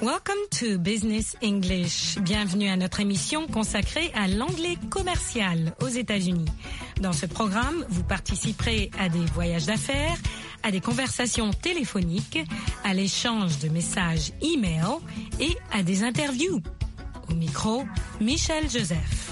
Welcome to Business English. Bienvenue à notre émission consacrée à l'anglais commercial aux États-Unis. Dans ce programme, vous participerez à des voyages d'affaires, à des conversations téléphoniques, à l'échange de messages e-mail et à des interviews. Au micro, Michel Joseph.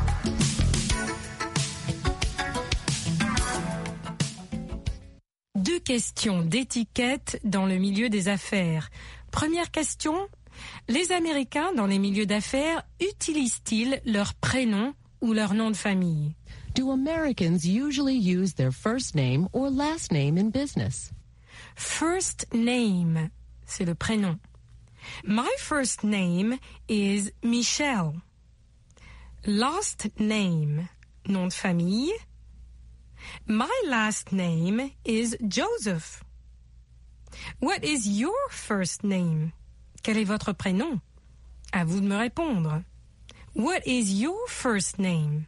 Deux questions d'étiquette dans le milieu des affaires. Première question, les Américains dans les milieux d'affaires utilisent-ils leur prénom ou leur nom de famille? Do Americans usually use their first name or last name in business? First name, c'est le prénom. My first name is Michelle. Last name, nom de famille. My last name is Joseph. What is your first name? Quel est votre prénom? À vous de me répondre. What is your first name?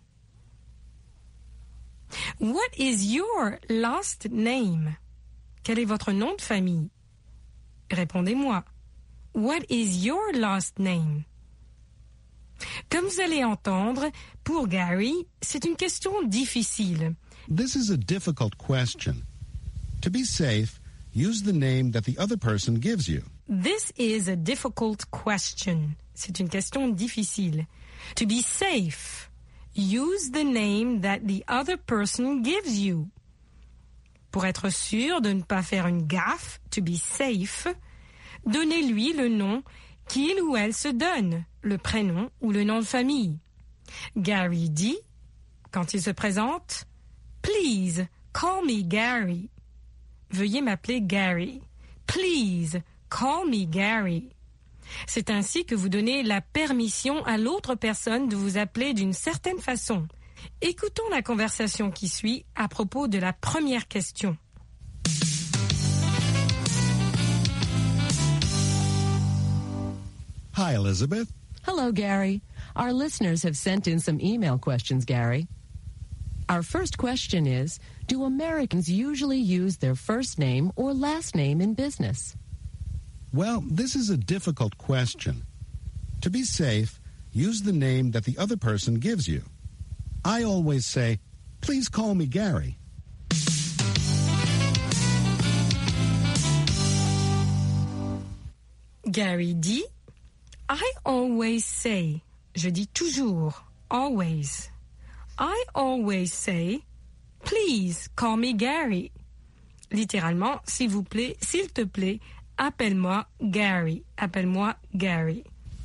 What is your last name? Quel est votre nom de famille? Répondez-moi. What is your last name? Comme vous allez entendre, pour Gary, c'est une question difficile. This is a difficult question. To be safe, use the name that the other person gives you. This is a difficult question. C'est une question difficile. To be safe, use the name that the other person gives you. Pour être sûr de ne pas faire une gaffe, to be safe, donnez-lui le nom qu'il ou elle se donne, le prénom ou le nom de famille. Gary dit, quand il se présente, « Please, call me Gary ». Veuillez m'appeler Gary. Please, call me Gary. C'est ainsi que vous donnez la permission à l'autre personne de vous appeler d'une certaine façon. Écoutons la conversation qui suit à propos de la première question. Hi, Elizabeth. Hello, Gary. Our listeners have sent in some email questions, Gary. Our first question is, do Americans usually use their first name or last name in business? Well, this is a difficult question. To be safe, use the name that the other person gives you. I always say, please call me Gary. Gary dit, I always say, je dis toujours, always. I always say, please call me Gary. Littéralement, s'il vous plaît, s'il te plaît, appelle-moi Gary. Appelle-moi Gary.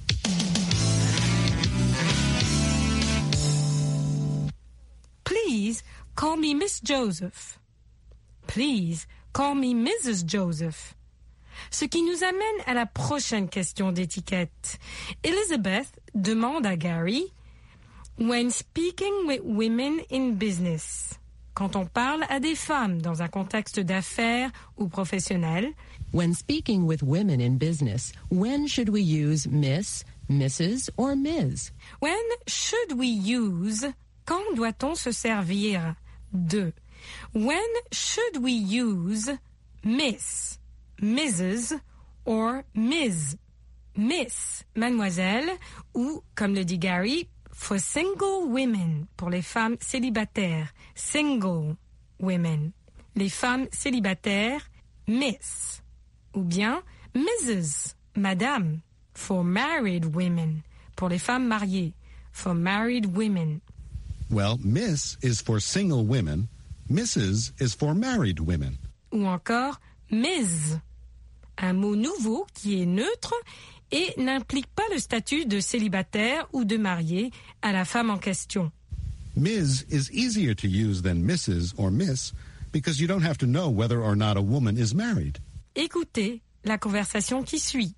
Please call me Miss Joseph. Please call me Mrs. Joseph. Ce qui nous amène à la prochaine question d'étiquette. Elizabeth demande à Gary, when speaking with women in business, quand on parle à des femmes dans un contexte d'affaires ou professionnel, when speaking with women in business, when should we use Miss, Mrs. or Ms? When should we use, quand doit-on se servir de? When should we use Miss, Mrs. or Ms? Miss, mademoiselle, ou, comme le dit Gary, for single women, pour les femmes célibataires, single women. Les femmes célibataires, Miss. Ou bien Mrs., madame, for married women, pour les femmes mariées, for married women. Well, Miss is for single women, Mrs. is for married women. Ou encore Ms., un mot nouveau qui est neutre et n'implique pas le statut de célibataire ou de marié à la femme en question. Ms. is easier to use than Mrs. or Miss because you don't have to know whether or not a woman is married. Écoutez la conversation qui suit.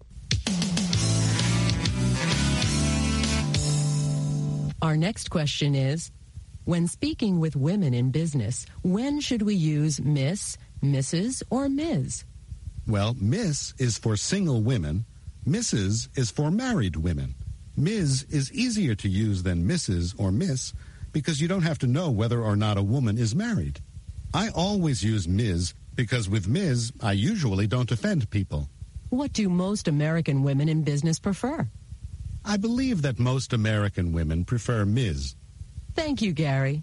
Our next question is, when speaking with women in business, when should we use Miss, Mrs. or Ms? Well, Miss is for single women, Mrs. is for married women. Ms. is easier to use than Mrs. or Miss because you don't have to know whether or not a woman is married. I always use Ms. because with Ms. I usually don't offend people. What do most American women in business prefer? I believe that most American women prefer Ms. Thank you, Gary.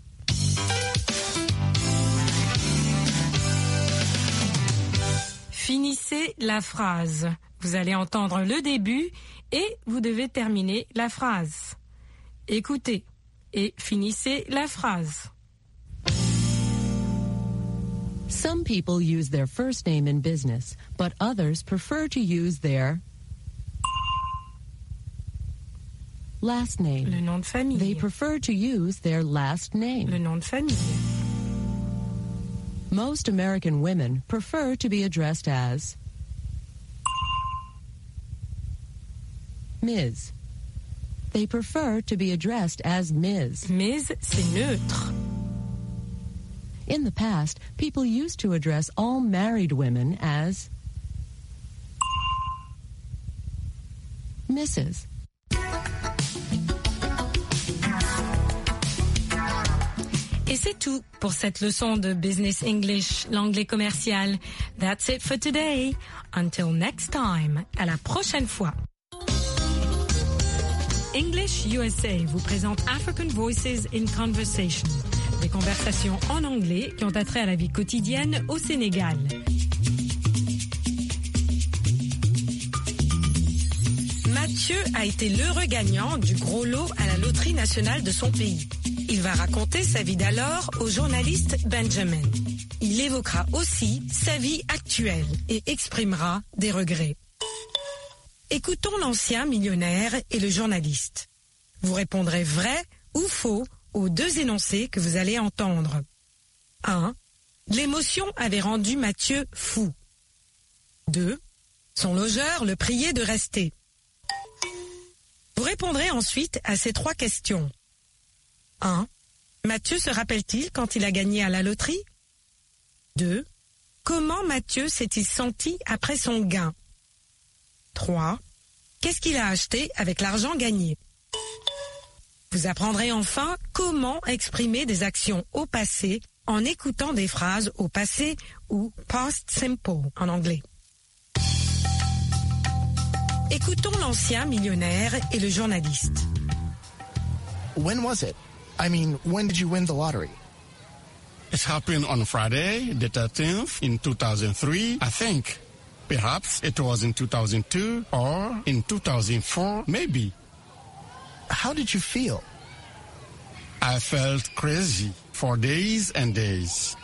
Finissez la phrase. Vous allez entendre le début et vous devez terminer la phrase. Écoutez et finissez la phrase. Some people use their first name in business, but others prefer to use their last name. Le nom de famille. They prefer to use their last name. Le nom de famille. Most American women prefer to be addressed as Ms. They prefer to be addressed as Ms. Ms, c'est neutre. In the past, people used to address all married women as Mrs. Et c'est tout pour cette leçon de Business English, l'anglais commercial. That's it for today. Until next time. À la prochaine fois. English USA vous présente African Voices in Conversation. Des conversations en anglais qui ont attrait à la vie quotidienne au Sénégal. Mathieu a été l'heureux gagnant du gros lot à la loterie nationale de son pays. Il va raconter sa vie d'alors au journaliste Benjamin. Il évoquera aussi sa vie actuelle et exprimera des regrets. Écoutons l'ancien millionnaire et le journaliste. Vous répondrez vrai ou faux aux deux énoncés que vous allez entendre. 1. L'émotion avait rendu Mathieu fou. 2. Son logeur le priait de rester. Vous répondrez ensuite à ces trois questions. 1. Mathieu se rappelle-t-il quand il a gagné à la loterie? 2. Comment Mathieu s'est-il senti après son gain? 3. Qu'est-ce qu'il a acheté avec l'argent gagné? Vous apprendrez enfin comment exprimer des actions au passé en écoutant des phrases au passé ou past simple en anglais. Écoutons l'ancien millionnaire et le journaliste. When was it? I mean, when did you win the lottery? It happened on Friday, the 13th, in 2003, I think. Perhaps it was in 2002 or in 2004, maybe. How did you feel? I felt crazy for days and days.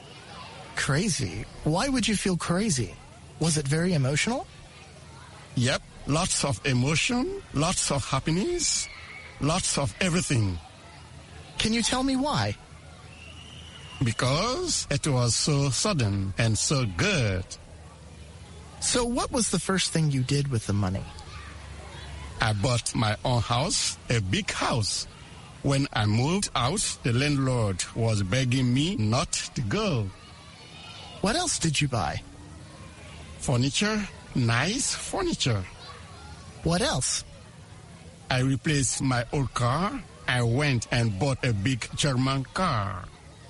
Crazy? Why would you feel crazy? Was it very emotional? Yep, lots of emotion, lots of happiness, lots of everything. Can you tell me why? Because it was so sudden and so good. So what was the first thing you did with the money? I bought my own house, a big house. When I moved out, the landlord was begging me not to go. What else did you buy? Furniture, nice furniture. What else? I replaced my old car. I went and bought a big German car.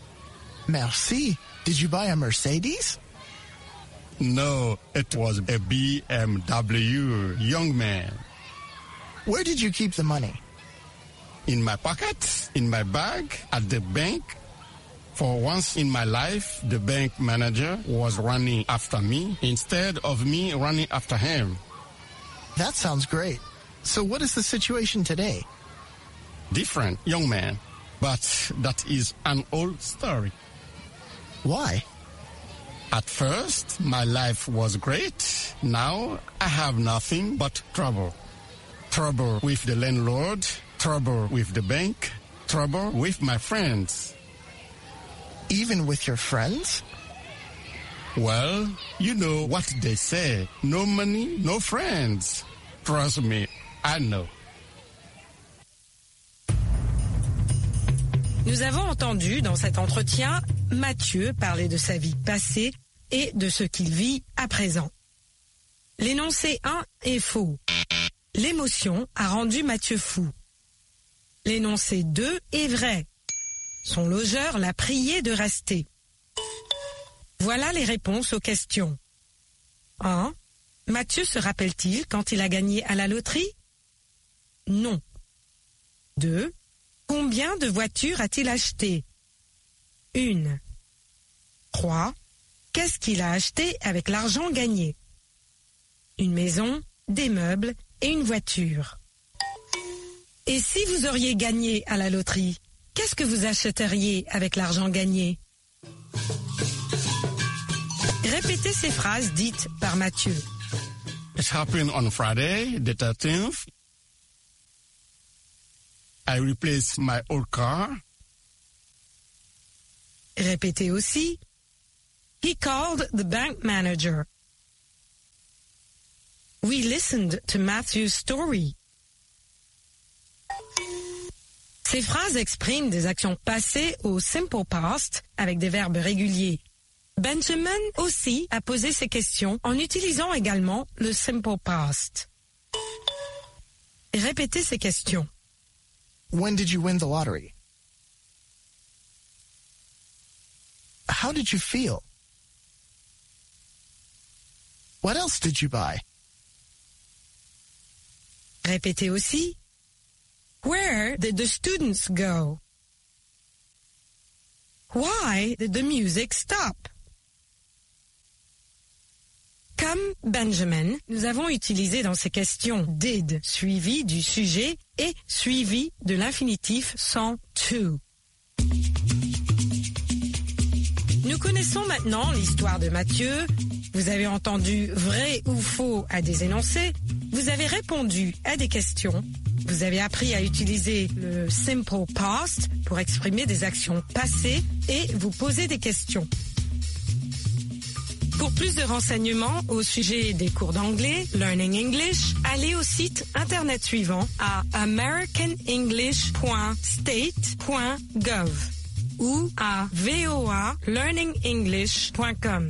Merci. Did you buy a Mercedes? No, it was a BMW, young man. Where did you keep the money? In my pocket, in my bag, at the bank. For once in my life, the bank manager was running after me instead of me running after him. That sounds great. So what is the situation today? Different, young man. But that is an old story. Why? At first, my life was great. Now, I have nothing but trouble. Trouble with the landlord, trouble with the bank, trouble with my friends. Even with your friends? Well, you know what they say. No money, no friends. Trust me, I know. Nous avons entendu dans cet entretien Mathieu parler de sa vie passée et de ce qu'il vit à présent. L'énoncé 1 est faux. L'émotion a rendu Mathieu fou. L'énoncé 2 est vrai. Son logeur l'a prié de rester. Voilà les réponses aux questions. 1. Mathieu se rappelle-t-il quand il a gagné à la loterie? Non. 2. Combien de voitures a-t-il acheté? 1. 3. Qu'est-ce qu'il a acheté avec l'argent gagné? Une maison, des meubles et une voiture. Et si vous auriez gagné à la loterie, qu'est-ce que vous achèteriez avec l'argent gagné? Répétez ces phrases dites par Mathieu. It happened on Friday, the 13th. I replaced my old car. Répétez aussi. He called the bank manager. We listened to Matthew's story. Ces phrases expriment des actions passées au simple past avec des verbes réguliers. Benjamin aussi a posé ces questions en utilisant également le simple past. Répétez ces questions. When did you win the lottery? How did you feel? What else did you buy? Répétez aussi. Where did the students go? Why did the music stop? Comme Benjamin, nous avons utilisé dans ces questions did suivi du sujet et suivi de l'infinitif sans to. Nous connaissons maintenant l'histoire de Mathieu. Vous avez entendu vrai ou faux à des énoncés. Vous avez répondu à des questions. Vous avez appris à utiliser le simple past pour exprimer des actions passées et vous poser des questions. Pour plus de renseignements au sujet des cours d'anglais, Learning English, allez au site internet suivant à americanenglish.state.gov ou à voalearningenglish.com.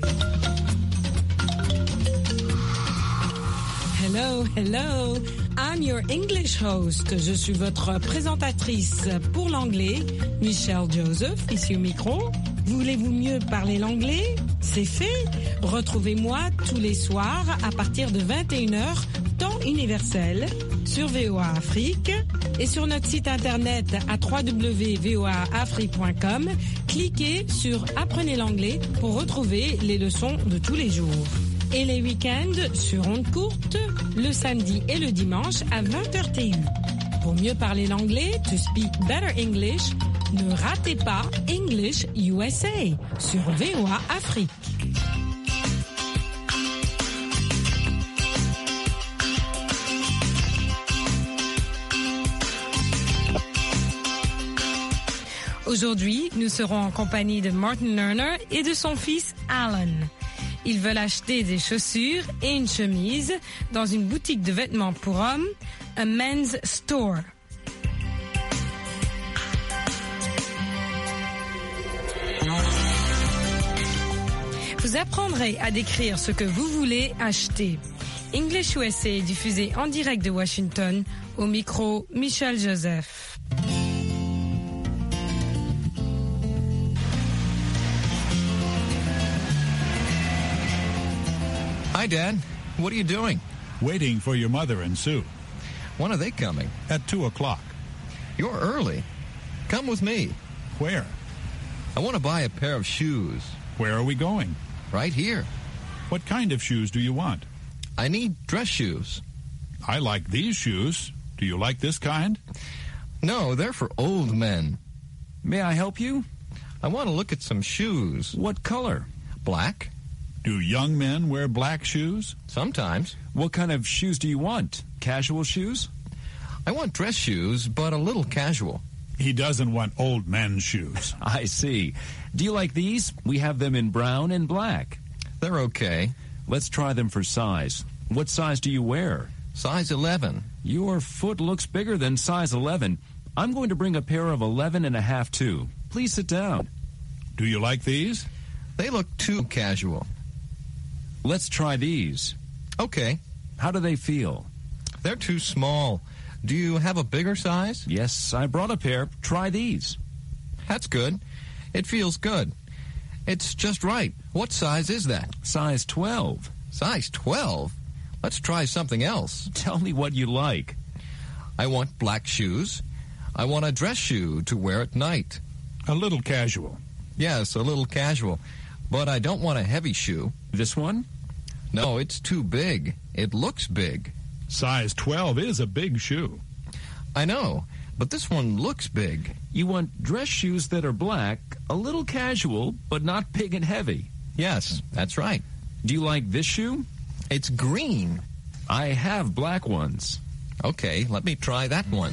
Hello, hello. I'm your English host. Je suis votre présentatrice pour l'anglais, Michelle Joseph, ici au micro. Voulez-vous mieux parler l'anglais? C'est fait. Retrouvez-moi tous les soirs à partir de 21h, temps universel, sur VOA Afrique et sur notre site internet à www.voaafrique.com. Cliquez sur Apprenez l'anglais pour retrouver les leçons de tous les jours. Et les week-ends sur ondes courtes, le samedi et le dimanche à 20h TU. Pour mieux parler l'anglais, to speak better English, ne ratez pas English USA sur VOA Afrique. Aujourd'hui, nous serons en compagnie de Martin Lerner et de son fils Alan. Ils veulent acheter des chaussures et une chemise dans une boutique de vêtements pour hommes, a men's store. Vous apprendrez à décrire ce que vous voulez acheter. English USA est diffusé en direct de Washington, au micro Michelle Joseph. Hi, Dad. What are you doing? Waiting for your mother and Sue. When are they coming? At 2 o'clock. You're early. Come with me. Where? I want to buy a pair of shoes. Where are we going? Right here. What kind of shoes do you want? I need dress shoes. I like these shoes. Do you like this kind? No, they're for old men. May I help you? I want to look at some shoes. What color? Black? Do young men wear black shoes? Sometimes. What kind of shoes do you want? Casual shoes? I want dress shoes, but a little casual. He doesn't want old men's shoes. I see. Do you like these? We have them in brown and black. They're okay. Let's try them for size. What size do you wear? Size 11. Your foot looks bigger than size 11. I'm going to bring a pair of 11.5 too. Please sit down. Do you like these? They look too casual. Let's try these. Okay. How do they feel? They're too small. Do you have a bigger size? Yes, I brought a pair. Try these. That's good. It feels good. It's just right. What size is that? Size 12. Size 12? Let's try something else. Tell me what you like. I want black shoes. I want a dress shoe to wear at night. A little casual. Yes, a little casual. But I don't want a heavy shoe. This one? No, it's too big. It looks big. Size 12 is a big shoe. I know, but this one looks big. You want dress shoes that are black, a little casual, but not big and heavy. Yes, that's right. Do you like this shoe? It's green. I have black ones. Okay, let me try that one.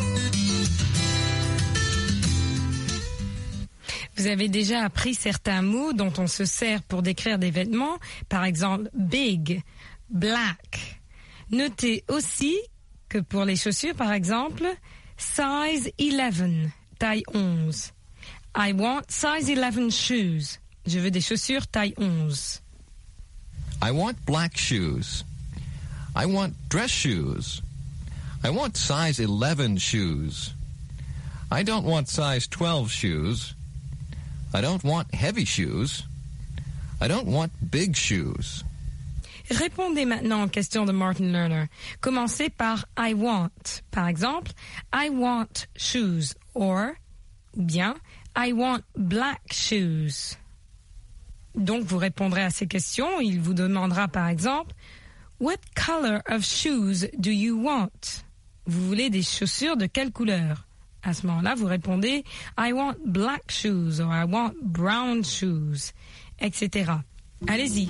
Vous avez déjà appris certains mots dont on se sert pour décrire des vêtements, par exemple big, black. Notez aussi que pour les chaussures, par exemple, size 11, taille 11. I want size 11 shoes. Je veux des chaussures taille 11. I want black shoes. I want dress shoes. I want size 11 shoes. I don't want size 12 shoes. I don't want heavy shoes. I don't want big shoes. Répondez maintenant aux questions de Martin Lerner. Commencez par I want. Par exemple, I want shoes ou bien I want black shoes. Donc vous répondrez à ces questions. Il vous demandera par exemple What color of shoes do you want? Vous voulez des chaussures de quelle couleur? À ce moment-là, vous répondez I want black shoes or I want brown shoes, etc. Allez-y.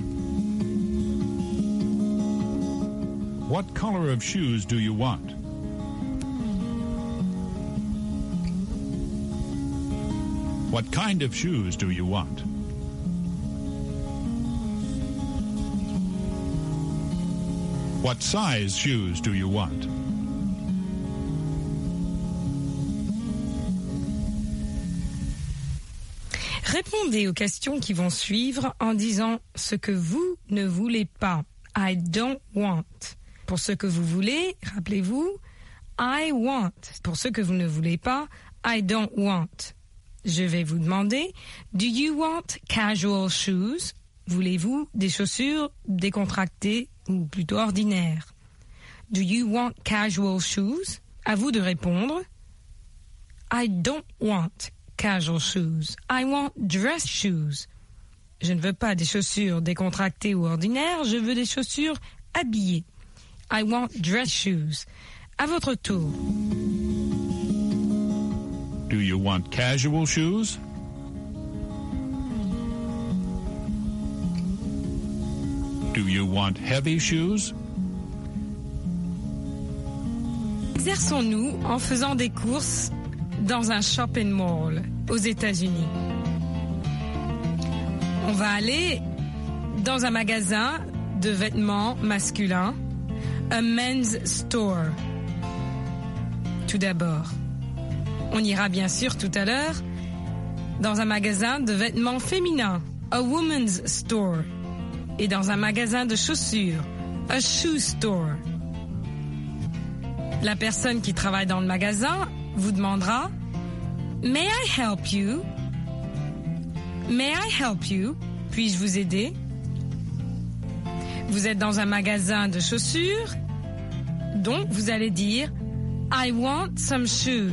What color of shoes do you want? What kind of shoes do you want? What size shoes do you want? Répondez aux questions qui vont suivre en disant ce que vous ne voulez pas. I don't want. Pour ce que vous voulez, rappelez-vous, I want. Pour ce que vous ne voulez pas, I don't want. Je vais vous demander, do you want casual shoes? Voulez-vous des chaussures décontractées ou plutôt ordinaires? Do you want casual shoes? À vous de répondre. I don't want casual shoes. I want dress shoes. Je ne veux pas des chaussures décontractées ou ordinaires, je veux des chaussures habillées. I want dress shoes. À votre tour. Do you want casual shoes? Do you want heavy shoes? Exerçons-nous en faisant des courses dans un shopping mall aux États-Unis. On va aller dans un magasin de vêtements masculins, a men's store. Tout d'abord, on ira bien sûr tout à l'heure dans un magasin de vêtements féminins, a woman's store. Et dans un magasin de chaussures, a shoe store. La personne qui travaille dans le magasin vous demandera « May I help you? May I help you? Puis-je vous aider? » Vous êtes dans un magasin de chaussures, donc vous allez dire « I want some shoes »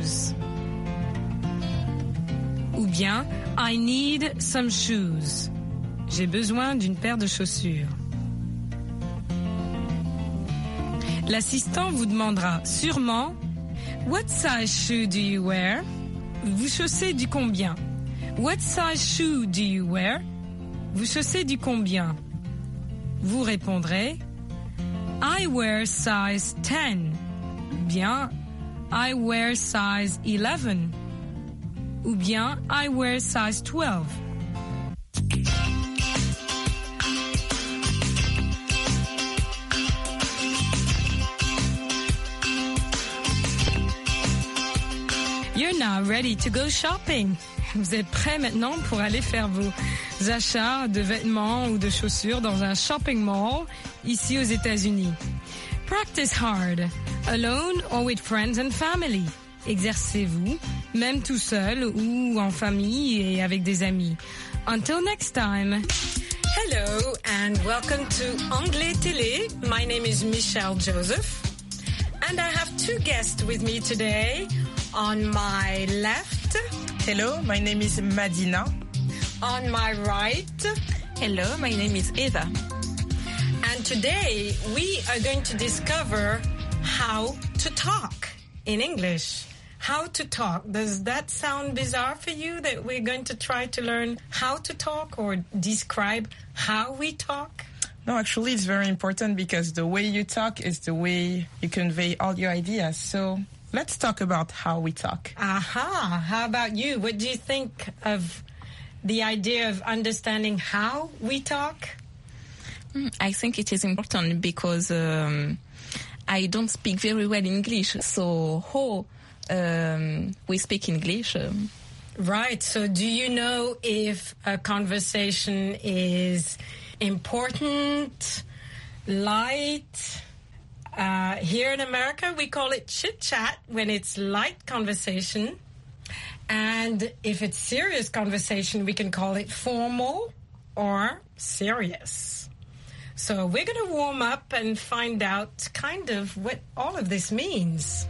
ou bien « I need some shoes ». J'ai besoin d'une paire de chaussures. L'assistant vous demandera sûrement « What size shoe do you wear? » Vous chaussez du combien? What size shoe do you wear? Vous chaussez du combien? Vous répondrez I wear size 10. Bien I wear size 11. Ou bien I wear size 12. You're now ready to go shopping. Vous êtes prêts maintenant pour aller faire vos achats de vêtements ou de chaussures dans un shopping mall ici aux États-Unis. Practice hard, alone or with friends and family. Exercez-vous, même tout seul ou en famille et avec des amis. Until next time. Hello and welcome to Anglais Télé. My name is Michelle Joseph and I have two guests with me today. On my left, hello, my name is Madina. On my right, hello, my name is Eva. And today we are going to discover how to talk in English. How to talk. Does that sound bizarre for you that we're going to try to learn how to talk or describe how we talk? No, actually it's very important because the way you talk is the way you convey all your ideas. So let's talk about how we talk. Aha. How about you? What do you think of the idea of understanding how we talk? I think it is important because I don't speak very well English. So how we speak English? Right. So do you know if a conversation is important, light? Here in America, we call it chit-chat when it's light conversation. And if it's serious conversation, we can call it formal or serious. So we're going to warm up and find out kind of what all of this means.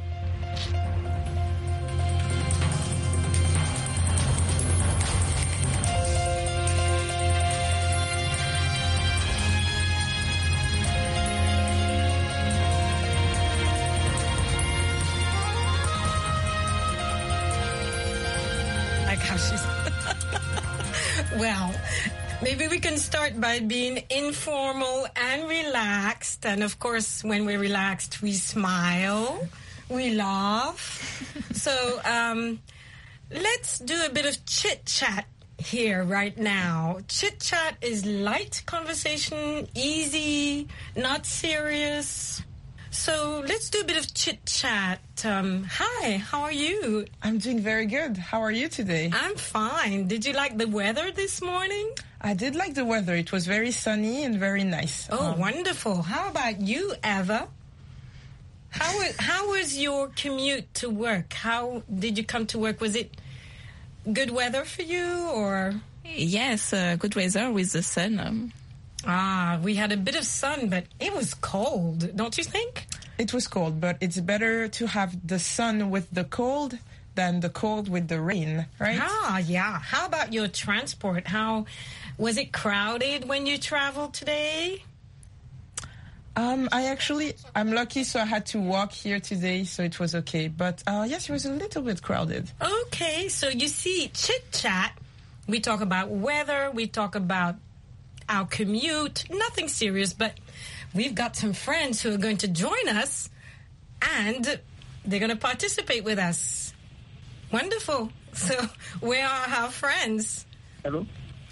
Well, maybe we can start by being informal and relaxed. And of course, when we're relaxed, we smile, we laugh. So let's do a bit of chit-chat here right now. Chit-chat is light conversation, easy, not serious. So let's do a bit of chit-chat. Hi, how are you? I'm doing very good. How are you today? I'm fine. Did you like the weather this morning? I did like the weather. It was very sunny and very nice. Oh, wonderful. How about you, Eva? How was your commute to work? How did you come to work? Was it good weather for you or? Yes, good weather with the sun. We had a bit of sun, but it was cold, don't you think? It was cold, but it's better to have the sun with the cold than the cold with the rain, right? Yeah. How about your transport? How was it crowded when you traveled today? I'm lucky, so I had to walk here today, so it was okay. But yes, it was a little bit crowded. Okay, so you see, chit-chat, we talk about weather, we talk about our commute, nothing serious, but we've got some friends who are going to join us and they're going to participate with us. Wonderful. So where are our friends? Hello.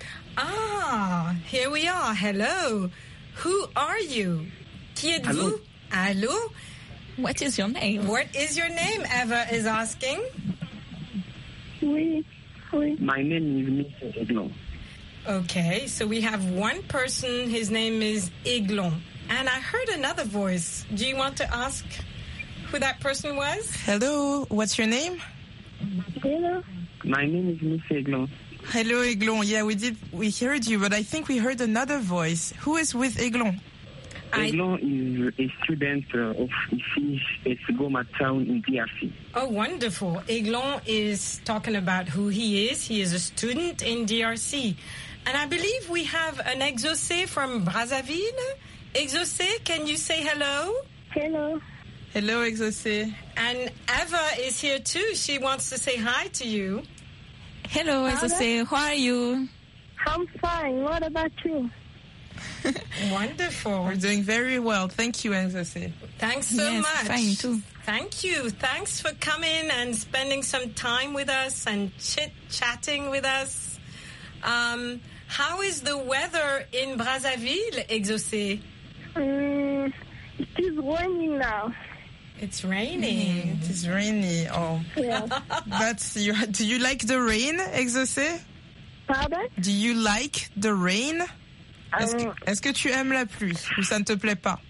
Here we are. Hello. Who are you? Qui êtes-vous? Allô? What is your name? What is your name? Eva is asking. Oui. My name is Mr. Eglon. Okay, so we have one person, his name is Eglon. And I heard another voice. Do you want to ask who that person was? Hello, what's your name? Hello. My name is Mr. Eglon. Hello, Eglon. Yeah, we heard you, but I think we heard another voice. Who is with Eglon? Eglon is a student of IFIS at Goma town in DRC. Oh, wonderful. Eglon is talking about who he is. He is a student in DRC. And I believe we have an Exaucé from Brazzaville. Exaucé, can you say hello? Hello. Hello, Exaucé. And Eva is here too. She wants to say hi to you. Hello, Exaucé. How are you? I'm fine. What about you? Wonderful. We're doing very well. Thank you, Exaucé. Thanks so much. Fine too. Thank you. Thanks for coming and spending some time with us and chit-chatting with us. How is the weather in Brazzaville, Exaucé? It is raining now. It's raining. It is rainy. Oh, yeah. Do you like the rain, Exaucé? Pardon? Do you like the rain? Est-ce que tu aimes la pluie ou ça ne te plaît pas?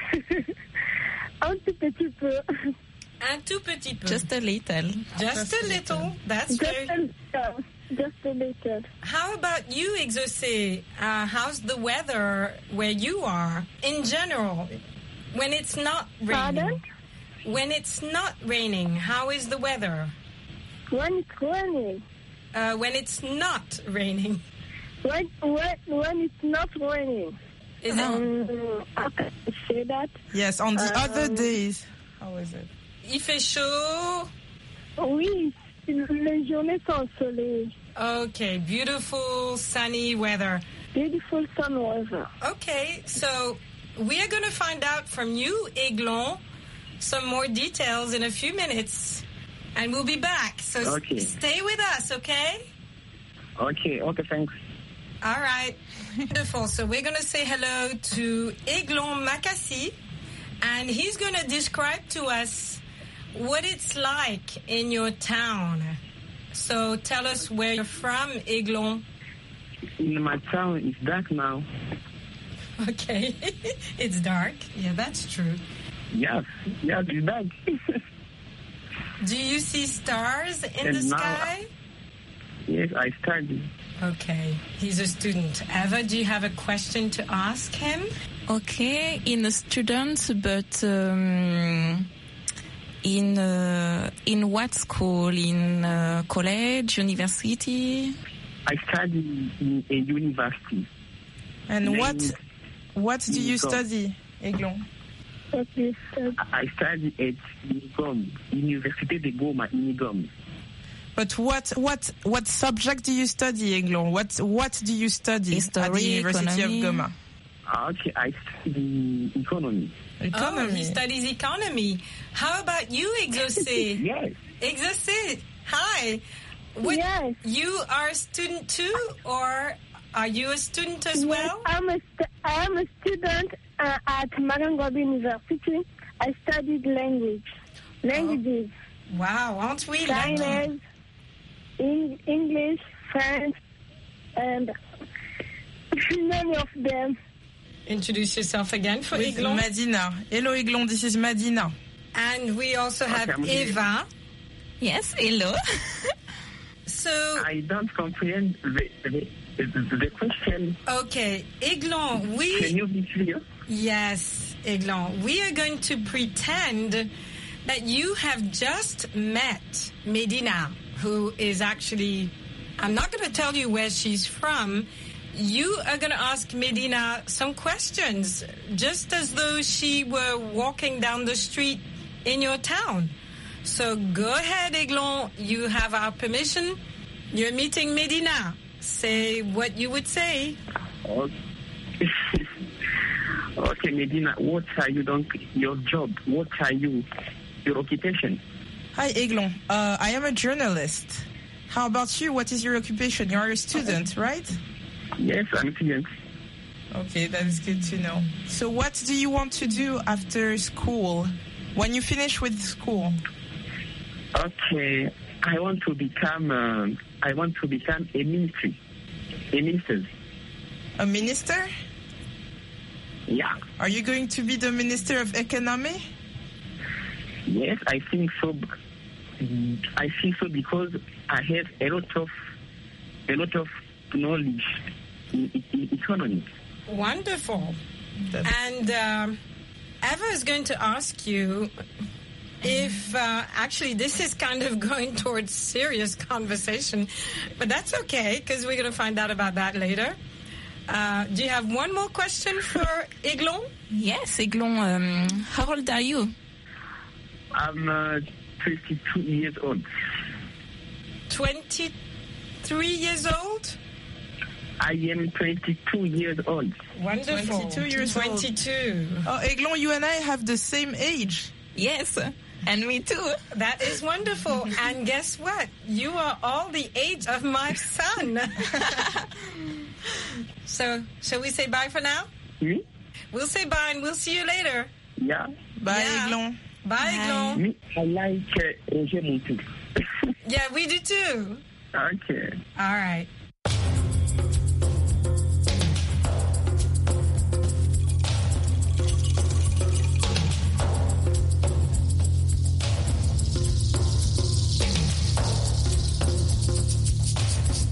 Un tout petit peu. Un tout petit peu. Just a little. Just a little. That's Just very... just a little. How about you, Exaucé? How's the weather where you are in general? When it's not raining. Pardon? When it's not raining, how is the weather? When it's raining. When it's not raining. When it's not raining. Is it? How can I say that? Yes, on the other days. How is it? Il fait chaud. Oui, les journées sont ensoleillées. Okay, beautiful sunny weather. Beautiful sun weather. Okay, so we are going to find out from you, Aiglon, some more details in a few minutes. And we'll be back. So stay with us, okay? Okay, thanks. All right. Wonderful. So we're going to say hello to Aiglon Makassi, and he's going to describe to us what it's like in your town. So tell us where you're from, Aiglon. In my town, it's dark now. Okay. It's dark. Yeah, that's true. Yes, it's dark. Do you see stars in the sky? Yes, I study. Okay. He's a student. Eva, do you have a question to ask him? Okay, in a student, but in what school? In college, university? I study in a university. And what do you study, Aiglon? I study at Unigom, Université de Goma, Unigom. But what subject do you study, Aiglon? What do you study History, at the University economy. of Goma? Okay, I study economy. Oh, he studies economy. How about you, Exaucé? Yes. Exaucé, hi. Yes. You are a student too, or are you a student as well? I am a student at Marangobi University. I studied languages. Wow, aren't we Chinese, English, French, and many of them. Introduce yourself again for With Aiglon. Madina. Hello, Aiglon. This is Madina. And we also have Eva. Yes, hello. So I don't comprehend the question. Okay, Aiglon, Can you be clear? Yes, Aiglon. We are going to pretend that you have just met Medina, who is actually, I'm not going to tell you where she's from. You are going to ask Medina some questions, just as though she were walking down the street in your town. So go ahead, Aiglon. You have our permission. You're meeting Medina. Say what you would say. Okay, Medina, what are you doing? Your job? What are you? Your occupation? Hi, Aiglon. I am a journalist. How about you? What is your occupation? You are a student, right? Yes, I'm a student. Okay, that is good to know. So what do you want to do after school? When you finish with school? Okay, I want to become a minister. A minister? Yeah. Are you going to be the Minister of Economy? Yes, I think so. I think so because I have a lot of knowledge in economy. Wonderful. And Eva is going to ask you if actually this is kind of going towards serious conversation, but that's okay because we're going to find out about that later. Do you have one more question for Aiglon? Yes, Aiglon. How old are you? I'm 22 years old. 23 years old? I am 22 years old. Wonderful. 22 years old. 22. Oh, Aiglon, you and I have the same age. Yes, and me too. That is wonderful. And guess what? You are all the age of my son. So, shall we say bye for now? Oui. We'll say bye and we'll see you later. Yeah. Bye, Aiglon. Bye, Aiglon. Me, I like Roger Montou. Yeah, we do too. Okay. All right.